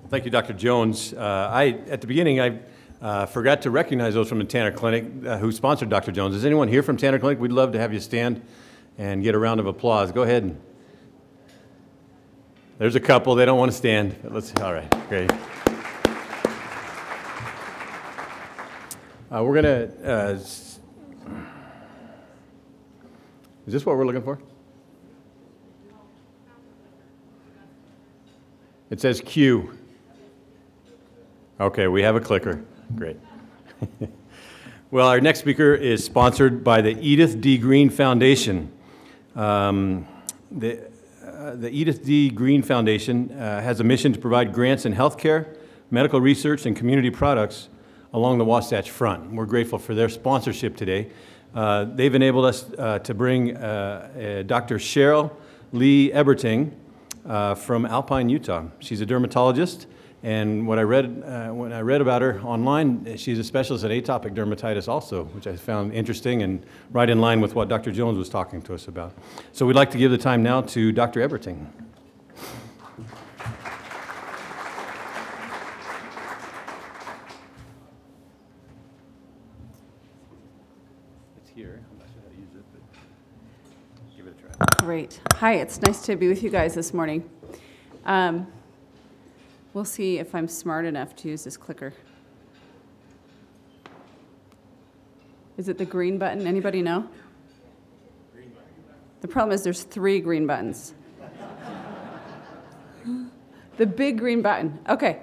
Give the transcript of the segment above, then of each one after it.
Thank you, Dr. Jones. At the beginning, I forgot to recognize those from the Tanner Clinic who sponsored Dr. Jones. Is anyone here from Tanner Clinic? We'd love to have you stand and get a round of applause. Go ahead. There's a couple. They don't want to stand. All right, great. We're going to... is this what we're looking for? It says Q. Okay, we have a clicker. Great. Well, our next speaker is sponsored by the Edith D. Green Foundation. The Edith D. Green Foundation has a mission to provide grants in healthcare, medical research, and community products along the Wasatch Front. We're grateful for their sponsorship today. They've enabled us to bring Dr. Cheryl Lee Eberting from Alpine, Utah. She's a dermatologist, and when I read about her online, she's a specialist in atopic dermatitis also, which I found interesting and right in line with what Dr. Jones was talking to us about. So we'd like to give the time now to Dr. Eberting. It's here. I'm not sure how to use it, but give it a try. Great. Hi, it's nice to be with you guys this morning. We'll see if I'm smart enough to use this clicker. Is it the green button? Anybody know? Green button. The problem is there's 3 green buttons. The big green button. Okay.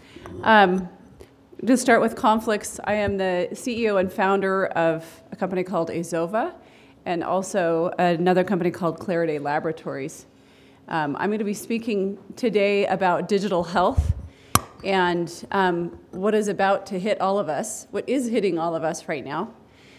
To start with conflicts, I am the CEO and founder of a company called Azova and also another company called Clariday Laboratories. I'm going to be speaking today about digital health and what is about to hit all of us, what is hitting all of us right now.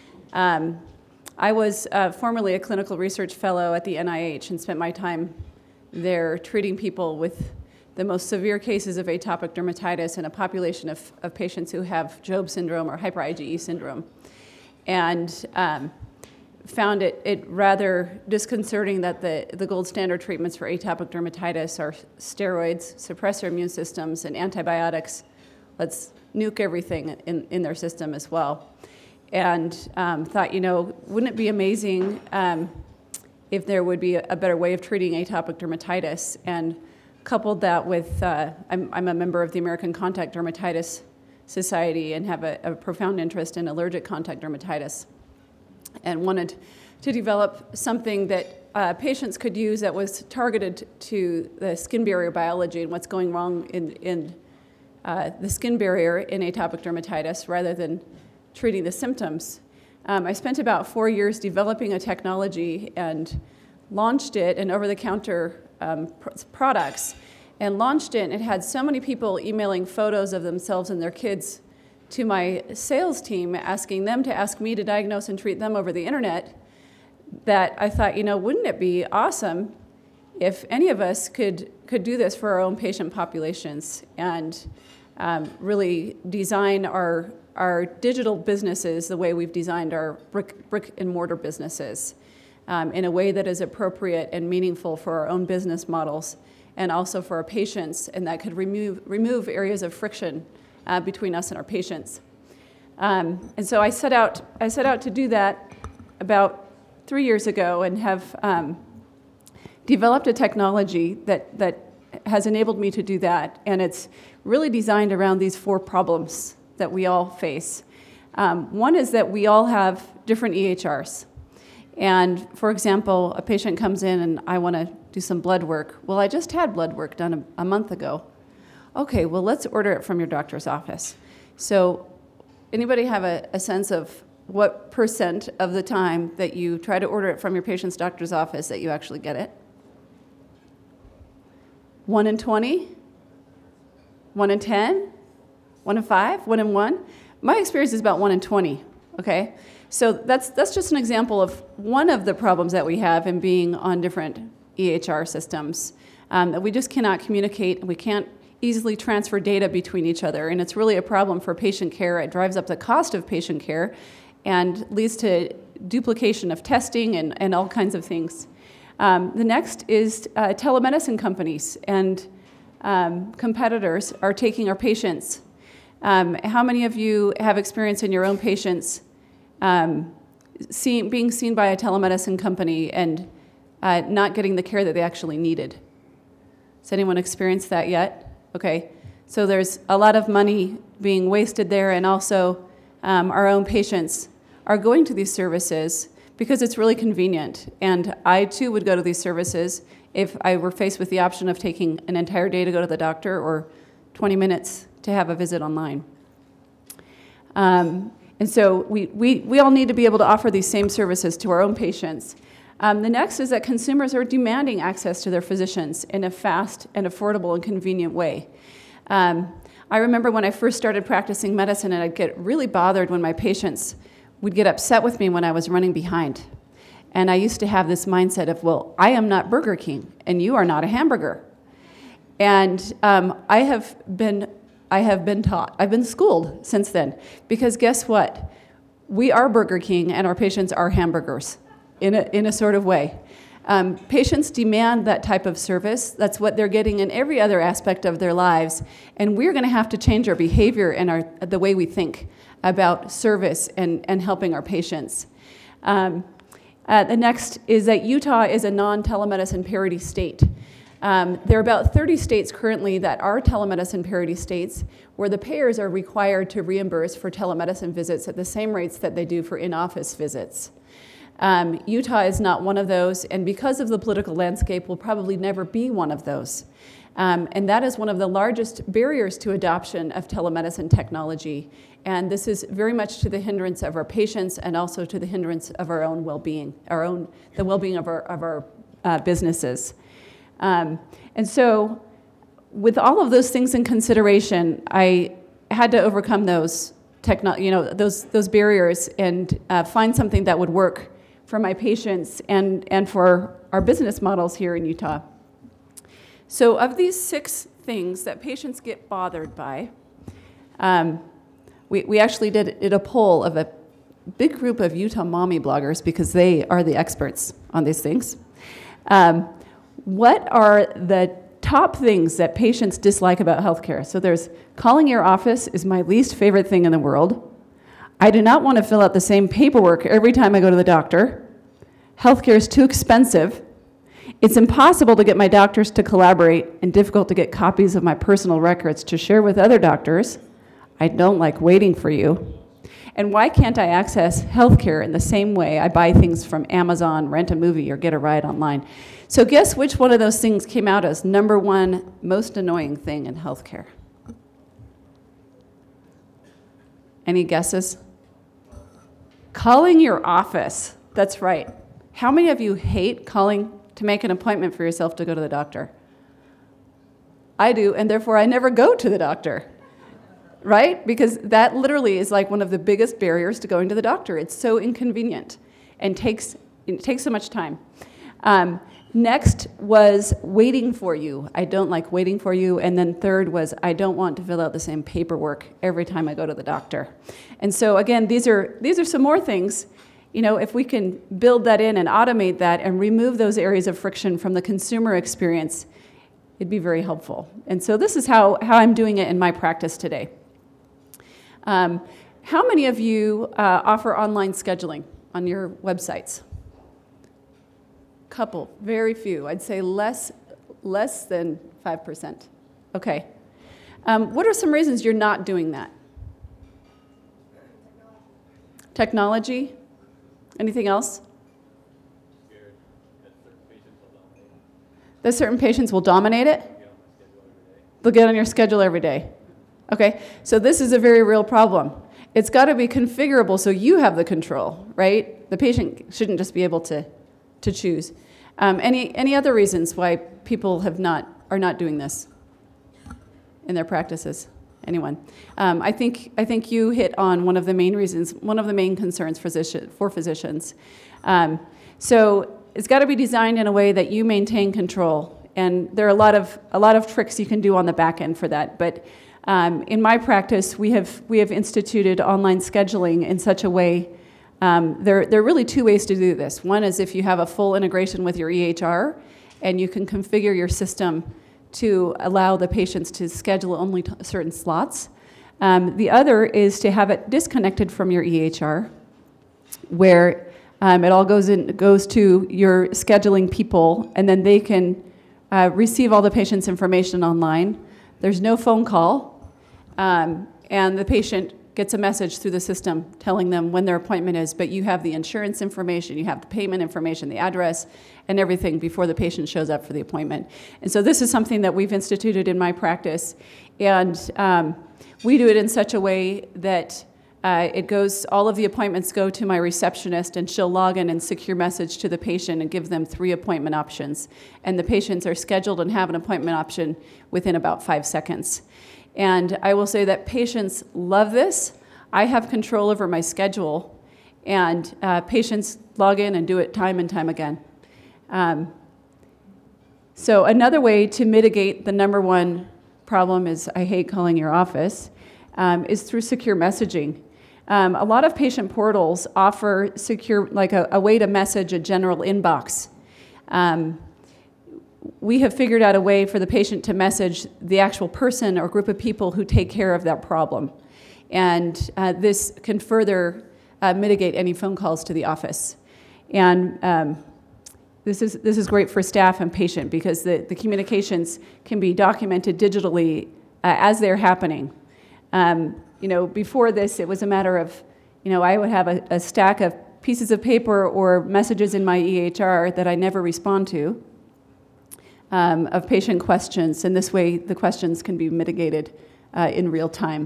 I was formerly a clinical research fellow at the NIH and spent my time there treating people with the most severe cases of atopic dermatitis in a population of patients who have Job syndrome or hyper IgE syndrome. And found it rather disconcerting that the gold standard treatments for atopic dermatitis are steroids, suppress their immune systems, and antibiotics. Let's nuke everything in their system as well. And thought, wouldn't it be amazing if there would be a better way of treating atopic dermatitis? And coupled that with, I'm a member of the American Contact Dermatitis Society and have a profound interest in allergic contact dermatitis, and wanted to develop something that patients could use that was targeted to the skin barrier biology and what's going wrong in the skin barrier in atopic dermatitis rather than treating the symptoms. I spent about 4 years developing a technology and launched it, an over-the-counter products, and launched it, and it had so many people emailing photos of themselves and their kids to my sales team, asking them to ask me to diagnose and treat them over the internet, that I thought, wouldn't it be awesome if any of us could do this for our own patient populations and really design our digital businesses the way we've designed our brick and mortar businesses in a way that is appropriate and meaningful for our own business models and also for our patients, and that could remove areas of friction between us and our patients. And so I set out to do that about 3 years ago and have developed a technology that has enabled me to do that. And it's really designed around these 4 problems that we all face. One is that we all have different EHRs. And for example, a patient comes in and I want to do some blood work. Well, I just had blood work done a month ago. Okay, well, let's order it from your doctor's office. So anybody have a sense of what % of the time that you try to order it from your patient's doctor's office that you actually get it? 1 in 20? 1 in 10? 1 in 5? 1 in 1? My experience is about 1 in 20, okay? So that's just an example of one of the problems that we have in being on different EHR systems, that we just cannot communicate, we can't easily transfer data between each other, and it's really a problem for patient care. It drives up the cost of patient care and leads to duplication of testing and all kinds of things. The next is telemedicine companies, and competitors are taking our patients. How many of you have experience in your own patients being seen by a telemedicine company and not getting the care that they actually needed? Has anyone experienced that yet? Okay, so there's a lot of money being wasted there, and also our own patients are going to these services because it's really convenient. And I too would go to these services if I were faced with the option of taking an entire day to go to the doctor or 20 minutes to have a visit online. And so we all need to be able to offer these same services to our own patients. The next is that consumers are demanding access to their physicians in a fast and affordable and convenient way. I remember when I first started practicing medicine, and I'd get really bothered when my patients would get upset with me when I was running behind. And I used to have this mindset of, well, I am not Burger King, and you are not a hamburger. And I have been taught, I've been schooled since then, because guess what? We are Burger King, and our patients are hamburgers in a sort of way. Patients demand that type of service. That's what they're getting in every other aspect of their lives, and we're going to have to change our behavior and the way we think about service and helping our patients. The next is that Utah is a non-telemedicine parity state. There are about 30 states currently that are telemedicine parity states where the payers are required to reimburse for telemedicine visits at the same rates that they do for in-office visits. Utah is not one of those, and because of the political landscape, will probably never be one of those. And that is one of the largest barriers to adoption of telemedicine technology. And this is very much to the hindrance of our patients and also to the hindrance of our own well-being, the well-being of our businesses. And so with all of those things in consideration, I had to overcome those barriers and find something that would work for my patients and for our business models here in Utah. So of these 6 things that patients get bothered by, we actually did a poll of a big group of Utah mommy bloggers because they are the experts on these things. What are the top things that patients dislike about healthcare? So there's calling your office is my least favorite thing in the world. I do not want to fill out the same paperwork every time I go to the doctor. Healthcare is too expensive. It's impossible to get my doctors to collaborate and difficult to get copies of my personal records to share with other doctors. I don't like waiting for you. And why can't I access healthcare in the same way I buy things from Amazon, rent a movie, or get a ride online? So guess which one of those things came out as number 1 most annoying thing in healthcare? Any guesses? Calling your office. That's right. How many of you hate calling to make an appointment for yourself to go to the doctor? I do, and therefore I never go to the doctor. Right? Because that literally is like one of the biggest barriers to going to the doctor. It's so inconvenient and it takes so much time. Next was waiting for you. I don't like waiting for you. And then third was I don't want to fill out the same paperwork every time I go to the doctor. And so again, these are some more things. If we can build that in and automate that and remove those areas of friction from the consumer experience, it'd be very helpful. And so this is how I'm doing it in my practice today. How many of you offer online scheduling on your websites? Couple, very few. I'd say less than 5%. Okay. What are some reasons you're not doing that? Technology? Anything else? That certain patients will dominate it? They'll get on your schedule every day. Okay, so this is a very real problem. It's got to be configurable so you have the control, right? The patient shouldn't just be able to choose. Any other reasons why people are not doing this in their practices? Anyone? I think you hit on one of the main reasons, one of the main concerns for physicians. So it's got to be designed in a way that you maintain control, and there are a lot of tricks you can do on the back end for that. But in my practice, we have instituted online scheduling in such a way. There are really 2 ways to do this. One is if you have a full integration with your EHR, and you can configure your system to allow the patients to schedule only certain slots. The other is to have it disconnected from your EHR, where it all goes to your scheduling people, and then they can receive all the patient's information online. There's no phone call, and the patient gets a message through the system telling them when their appointment is, but you have the insurance information, you have the payment information, the address, and everything before the patient shows up for the appointment. And so this is something that we've instituted in my practice, and we do it in such a way that all of the appointments go to my receptionist, and she'll log in and secure message to the patient and give them 3 appointment options. And the patients are scheduled and have an appointment option within about 5 seconds. And I will say that patients love this. I have control over my schedule, and patients log in and do it time and time again. So another way to mitigate the number one problem is, I hate calling your office, is through secure messaging. A lot of patient portals offer secure, like a way to message a general inbox. We have figured out a way for the patient to message the actual person or group of people who take care of that problem. And this can further mitigate any phone calls to the office. And this is great for staff and patient, because the communications can be documented digitally as they're happening. Before this, it was a matter of, I would have a stack of pieces of paper or messages in my EHR that I never respond to, of patient questions, and this way the questions can be mitigated in real time.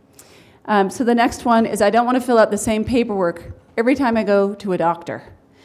So the next one is, I don't want to fill out the same paperwork every time I go to a doctor.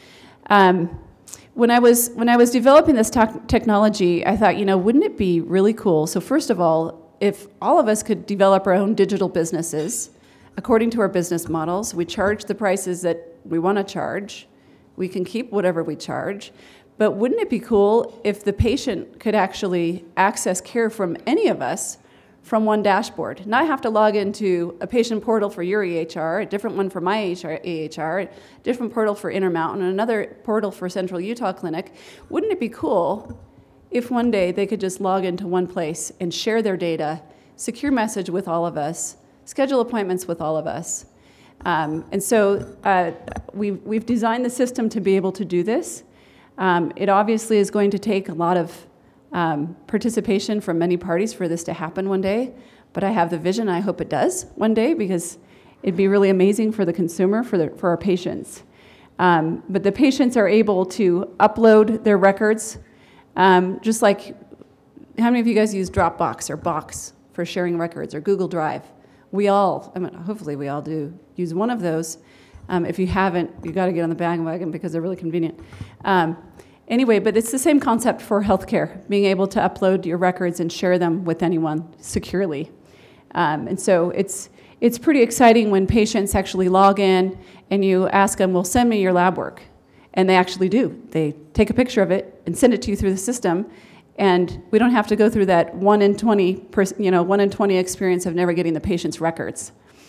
When I was developing this technology, I thought, wouldn't it be really cool? So first of all, if all of us could develop our own digital businesses according to our business models, we charge the prices that we want to charge, we can keep whatever we charge, but wouldn't it be cool if the patient could actually access care from any of us from one dashboard? Not have to log into a patient portal for your EHR, a different one for my EHR, a different portal for Intermountain, and another portal for Central Utah Clinic. Wouldn't it be cool if one day they could just log into one place and share their data, secure message with all of us, schedule appointments with all of us? And so we've designed the system to be able to do this. It obviously is going to take a lot of participation from many parties for this to happen one day, but I have the vision, I hope it does one day, because it'd be really amazing for the consumer, for our patients. But the patients are able to upload their records, just like, how many of you guys use Dropbox or Box for sharing records, or Google Drive? Hopefully we all do use one of those. If you haven't, you got to get on the bandwagon because they're really convenient. Anyway, but it's the same concept for healthcare, being able to upload your records and share them with anyone securely. And so it's pretty exciting when patients actually log in and you ask them, well, send me your lab work. And they actually do. They take a picture of it and send it to you through the system, and we don't have to go through that 1 in 20 experience of never getting the patient's records.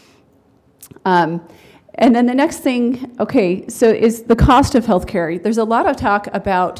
And then the next thing, so is the cost of healthcare. There's a lot of talk about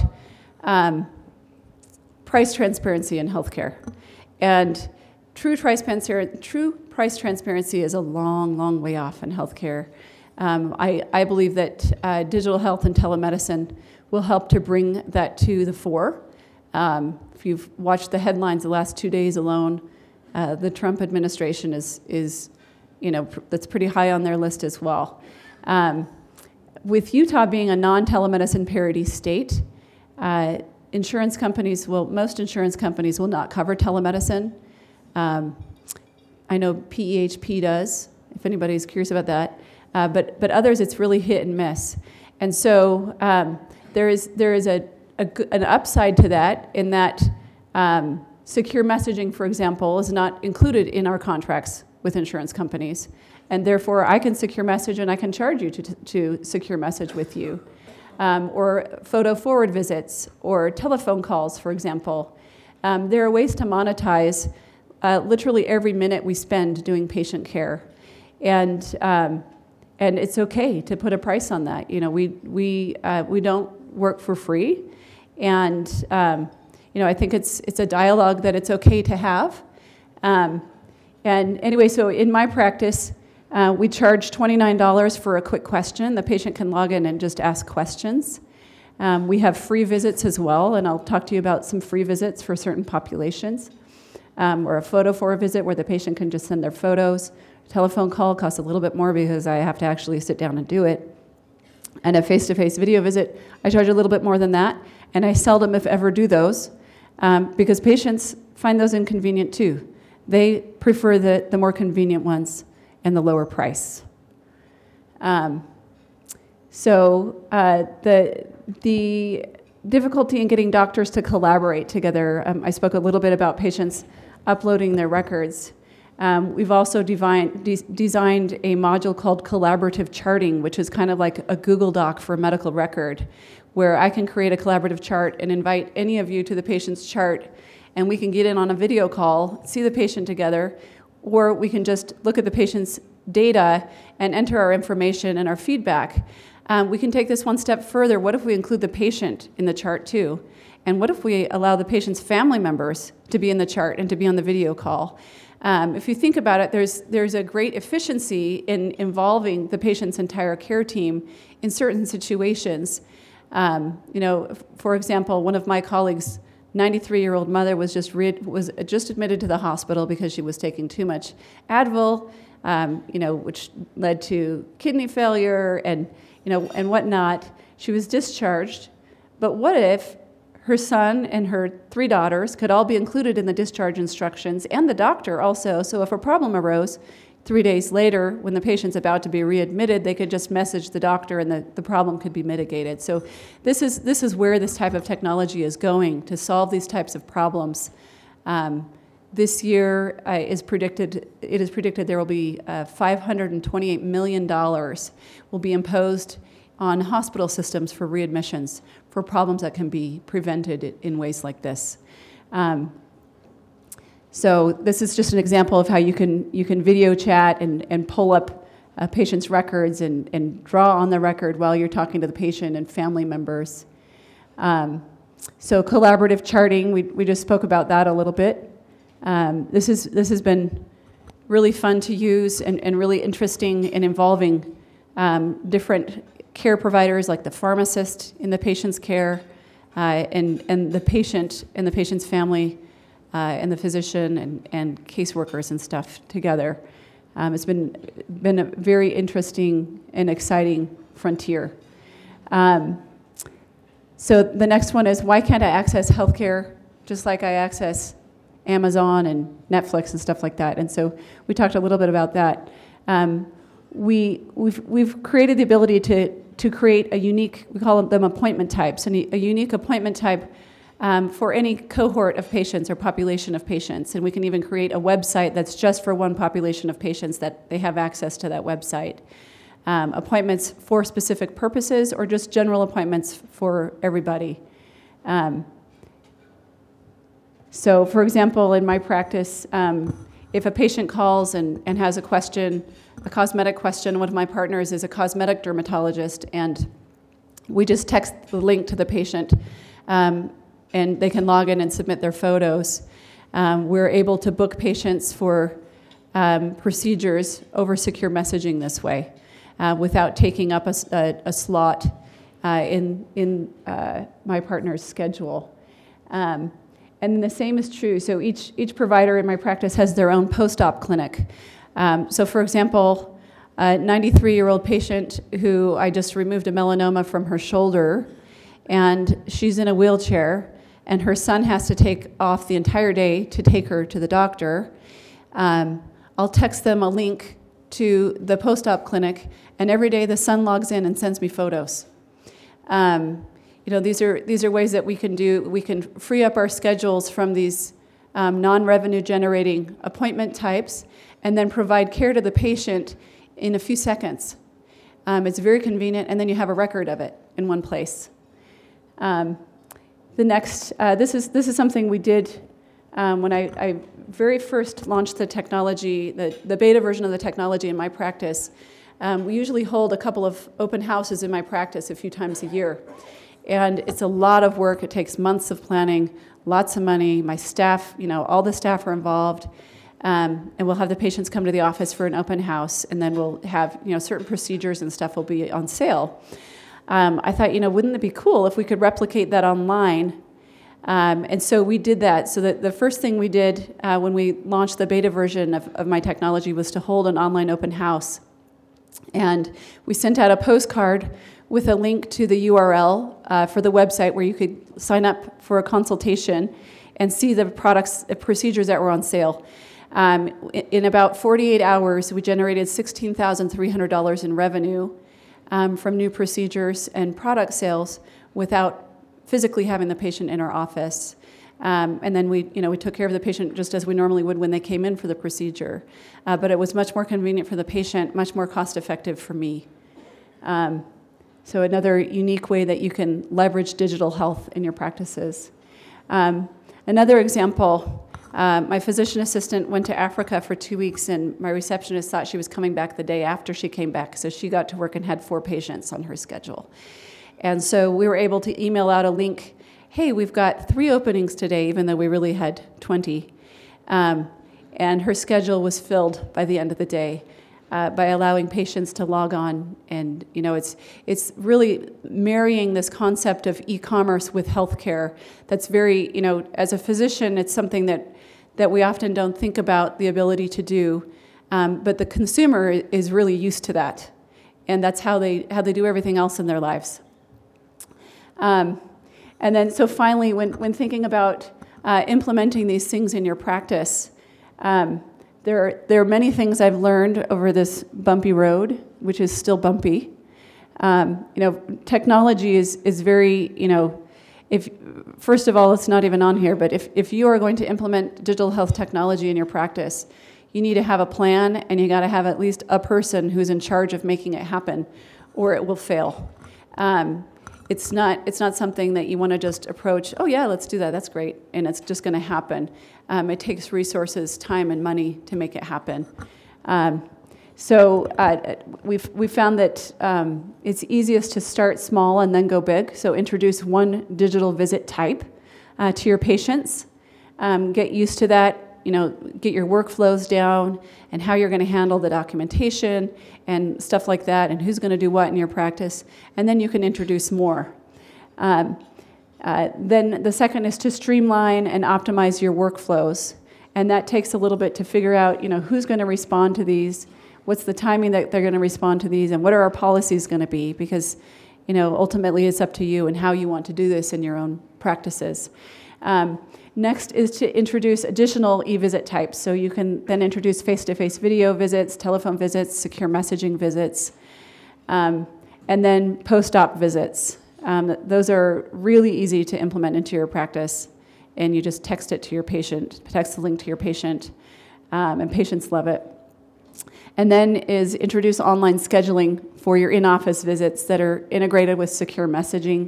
price transparency in healthcare. And true price transparency is a long, long way off in healthcare. I believe that digital health and telemedicine will help to bring that to the fore. If you've watched the headlines the last 2 days alone, the Trump administration is that's pretty high on their list as well. With Utah being a non-telemedicine parity state, most insurance companies will not cover telemedicine. I know PEHP does, if anybody's curious about that. But others, it's really hit and miss. And so there is an upside to that, in that secure messaging, for example, is not included in our contracts with insurance companies. And therefore, I can secure message and I can charge you to secure message with you. Or photo forward visits or telephone calls, for example. There are ways to monetize literally every minute we spend doing patient care. And it's okay to put a price on that. We don't work for free. And, I think it's a dialogue that it's okay to have. And anyway, so in my practice, we charge $29 for a quick question. The patient can log in and just ask questions. We have free visits as well, and I'll talk to you about some free visits for certain populations, or a photo for a visit where the patient can just send their photos. A telephone call costs a little bit more because I have to actually sit down and do it. And a face-to-face video visit, I charge a little bit more than that, and I seldom, if ever, do those because patients find those inconvenient too. They prefer the more convenient ones and the lower price. So the difficulty in getting doctors to collaborate together, I spoke a little bit about patients uploading their records. We've also designed a module called collaborative charting, which is kind of like a Google Doc for a medical record, where I can create a collaborative chart and invite any of you to the patient's chart, and we can get in on a video call, see the patient together, or we can just look at the patient's data and enter our information and our feedback. We can take this one step further. What if we include the patient in the chart too? And what if we allow the patient's family members to be in the chart and to be on the video call? If you think about it, there's a great efficiency in involving the patient's entire care team in certain situations. For example, one of my colleagues' 93-year-old mother was just admitted to the hospital because she was taking too much Advil, which led to kidney failure and whatnot. She was discharged, but what if her son and her 3 daughters could all be included in the discharge instructions, and the doctor also, so if a problem arose 3 days later when the patient's about to be readmitted, they could just message the doctor and the problem could be mitigated. So this is where this type of technology is going to solve these types of problems. This year it is predicted there will be $528 million will be imposed on hospital systems for readmissions for problems that can be prevented in ways like this. So this is just an example of how you can video chat and pull up a patient's records and draw on the record while you're talking to the patient and family members. So collaborative charting, we just spoke about that a little bit. This has been really fun to use and really interesting in involving different care providers like the pharmacist in the patient's care and the patient and the patient's family and the physician and caseworkers and stuff together. It's been a very interesting and exciting frontier. So the next one is, why can't I access healthcare just like I access Amazon and Netflix and stuff like that? And so we talked a little bit about that. We've created the ability to create a unique, we call them appointment types, and a unique appointment type for any cohort of patients or population of patients. And we can even create a website that's just for one population of patients that they have access to that website. Appointments for specific purposes or just general appointments for everybody. So for example, in my practice, if a patient calls and has a question, a cosmetic question, one of my partners is a cosmetic dermatologist, and we just text the link to the patient, and they can log in and submit their photos. We're able to book patients for procedures over secure messaging this way, without taking up a slot in my partner's schedule. And the same is true. So each provider in my practice has their own post-op clinic. So for example, a 93-year-old patient who I just removed a melanoma from her shoulder, and she's in a wheelchair, and her son has to take off the entire day to take her to the doctor. I'll text them a link to the post-op clinic, and every day the son logs in and sends me photos. These are ways that we can free up our schedules from these non-revenue generating appointment types and then provide care to the patient in a few seconds. It's very convenient, and then you have a record of it in one place. The next, this is something we did when I very first launched the technology, the beta version of the technology in my practice. We usually hold a couple of open houses in my practice a few times a year. And it's a lot of work. It takes months of planning, lots of money. My staff, all the staff are involved. And we'll have the patients come to the office for an open house, and then we'll have, certain procedures and stuff will be on sale. I thought, wouldn't it be cool if we could replicate that online? And so we did that. So the first thing we did when we launched the beta version of my technology was to hold an online open house. And we sent out a postcard with a link to the URL for the website where you could sign up for a consultation and see the procedures that were on sale. In about 48 hours, we generated $16,300 in revenue from new procedures and product sales without physically having the patient in our office. And then we took care of the patient just as we normally would when they came in for the procedure. But it was much more convenient for the patient, much more cost-effective for me. So another unique way that you can leverage digital health in your practices. Another example, my physician assistant went to Africa for 2 weeks, and my receptionist thought she was coming back the day after she came back, so she got to work and had 4 patients on her schedule. And so we were able to email out a link, hey, we've got 3 openings today, even though we really had 20. And her schedule was filled by the end of the day by allowing patients to log on. And, it's really marrying this concept of e-commerce with healthcare that's very, as a physician, it's something that we often don't think about the ability to do. But the consumer is really used to that. And that's how they do everything else in their lives. And then, so finally, when thinking about implementing these things in your practice, there are many things I've learned over this bumpy road, which is still bumpy. Technology is very, first of all, it's not even on here, but if you are going to implement digital health technology in your practice, you need to have a plan, and you got to have at least a person who's in charge of making it happen, or it will fail. It's not something that you want to just approach, oh yeah, let's do that, that's great, and it's just going to happen. It takes resources, time, and money to make it happen. So we've found that it's easiest to start small and then go big. So introduce one digital visit type to your patients. Get used to that. Get your workflows down and how you're going to handle the documentation and stuff like that, and who's going to do what in your practice, and then you can introduce more. Then the second is to streamline and optimize your workflows, and that takes a little bit to figure out, who's going to respond to these, what's the timing that they're going to respond to these, and what are our policies going to be, because, ultimately it's up to you and how you want to do this in your own practices. Next is to introduce additional e-visit types. So you can then introduce face-to-face video visits, telephone visits, secure messaging visits, and then post-op visits. Those are really easy to implement into your practice, and you just text it to your patient, text the link to your patient, and patients love it. And then is introduce online scheduling for your in-office visits that are integrated with secure messaging.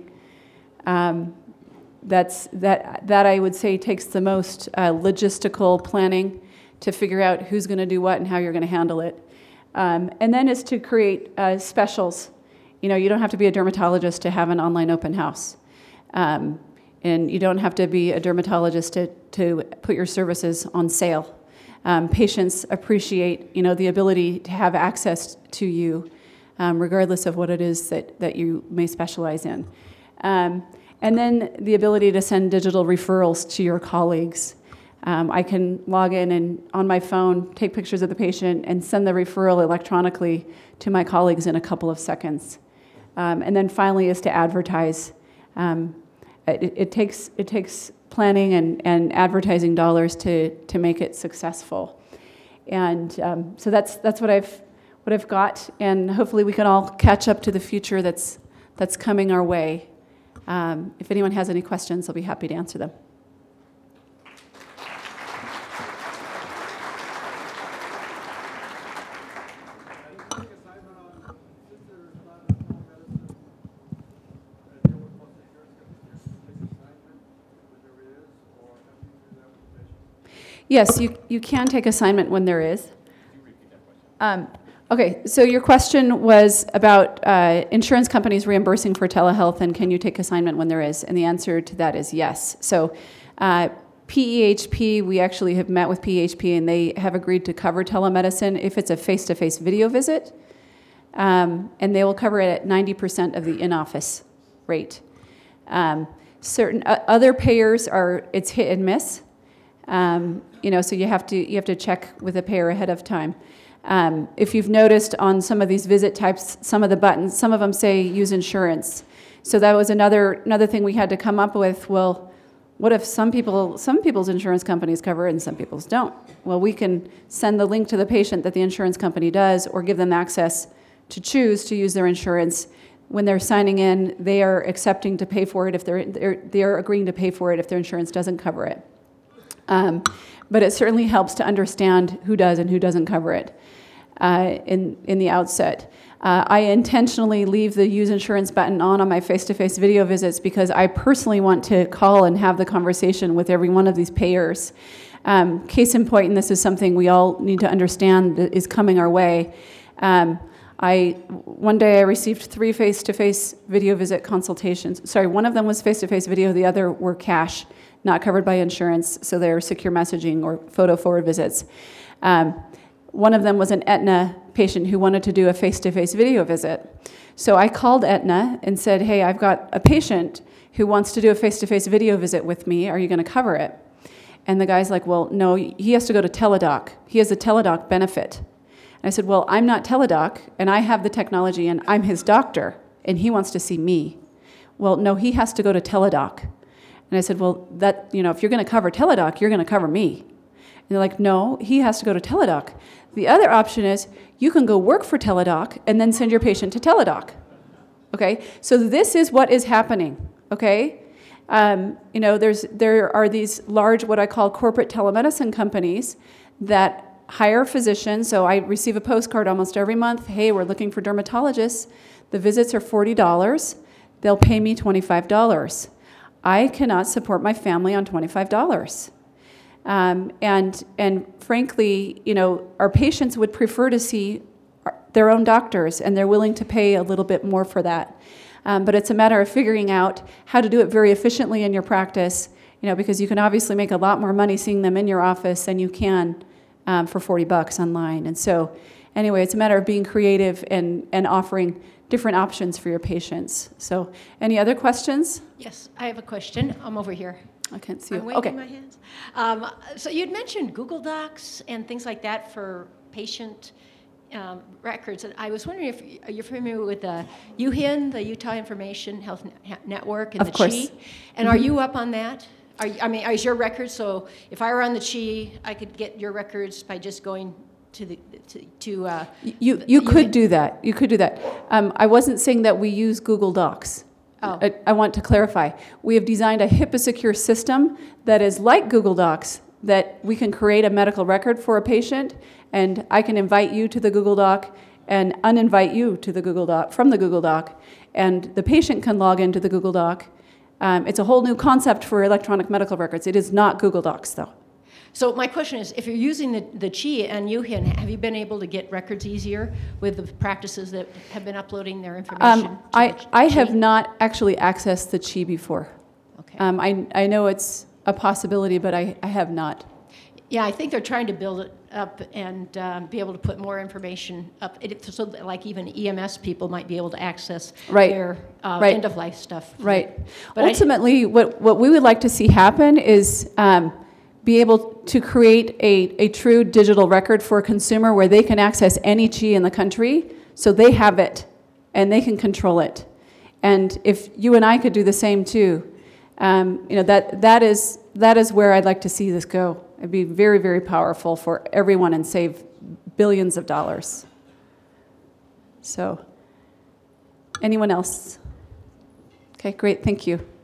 That I would say takes the most logistical planning to figure out who's going to do what and how you're going to handle it. And then is to create specials. You don't have to be a dermatologist to have an online open house. And you don't have to be a dermatologist to put your services on sale. Patients appreciate, the ability to have access to you, regardless of what it is that you may specialize in. And then the ability to send digital referrals to your colleagues. I can log in and on my phone, take pictures of the patient and send the referral electronically to my colleagues in a couple of seconds. And then finally is to advertise. It takes planning and advertising dollars to make it successful. And so that's what I've got, and hopefully we can all catch up to the future that's coming our way. If anyone has any questions, I'll be happy to answer them. Yes, you can take assignment when there is. Okay, so your question was about insurance companies reimbursing for telehealth, and can you take assignment when there is? And the answer to that is yes. So PEHP, we actually have met with PEHP, and they have agreed to cover telemedicine if it's a face-to-face video visit, and they will cover it at 90% of the in-office rate. Certain other payers it's hit and miss, so you have to check with the payer ahead of time. If you've noticed on some of these visit types, some of the buttons, some of them say use insurance. So that was another thing we had to come up with. Well, what if some people's insurance companies cover it and some people's don't? Well, we can send the link to the patient that the insurance company does, or give them access to choose to use their insurance. When they're signing in, they are accepting to pay for it if they're agreeing to pay for it if their insurance doesn't cover it. But it certainly helps to understand who does and who doesn't cover it in the outset. I intentionally leave the use insurance button on my face-to-face video visits because I personally want to call and have the conversation with every one of these payers. Case in point, and this is something we all need to understand that is coming our way. One day I received 3 face-to-face video visit consultations. Sorry, one of them was face-to-face video, the other were cash, not covered by insurance, so they're secure messaging or photo forward visits. One of them was an Aetna patient who wanted to do a face-to-face video visit. So I called Aetna and said, hey, I've got a patient who wants to do a face-to-face video visit with me. Are you going to cover it? And the guy's like, well, no, he has to go to Teladoc. He has a Teladoc benefit. And I said, well, I'm not Teladoc, and I have the technology, and I'm his doctor, and he wants to see me. Well, no, he has to go to Teladoc. And I said, well, if you're going to cover Teladoc, you're going to cover me. And they're like, no, he has to go to Teladoc. The other option is you can go work for Teladoc and then send your patient to Teladoc. Okay, so this is what is happening. Okay, there are these large, what I call corporate telemedicine companies that hire physicians. So I receive a postcard almost every month. Hey, we're looking for dermatologists. The visits are $40. They'll pay me $25. I cannot support my family on $25. And frankly, our patients would prefer to see their own doctors, and they're willing to pay a little bit more for that. But it's a matter of figuring out how to do it very efficiently in your practice, because you can obviously make a lot more money seeing them in your office than you can for $40 online. And so anyway, it's a matter of being creative and offering different options for your patients. So any other questions? Yes, I have a question. I'm over here. I can't see you. I'm waving Okay. my hands. So you'd mentioned Google Docs and things like that for patient records. And I was wondering if you're familiar with the UHIN, the Utah Information Health Network, and Of the course. CHI. And are you up on that? Is your record, so if I were on the CHI, I could get your records by just going to the You could do that. You could do that. I wasn't saying that we use Google Docs. Oh. I want to clarify. We have designed a HIPAA-secure system that is like Google Docs, that we can create a medical record for a patient, and I can invite you to the Google Doc and uninvite you to the Google Doc from the Google Doc, and the patient can log into the Google Doc. It's a whole new concept for electronic medical records. It is not Google Docs, though. So my question is, if you're using the CHI and UHIN, have you been able to get records easier with the practices that have been uploading their information? I have not actually accessed the CHI before. Okay. I know it's a possibility, but I have not. Yeah, I think they're trying to build it up and be able to put more information up, so that, like, even EMS people might be able to access their end-of-life stuff. Right. But ultimately, what we would like to see happen is be able to create a true digital record for a consumer where they can access any CHI in the country, so they have it and they can control it. And if you and I could do the same too, that is where I'd like to see this go. It'd be very, very powerful for everyone and save billions of dollars. So, anyone else? Okay, great, thank you.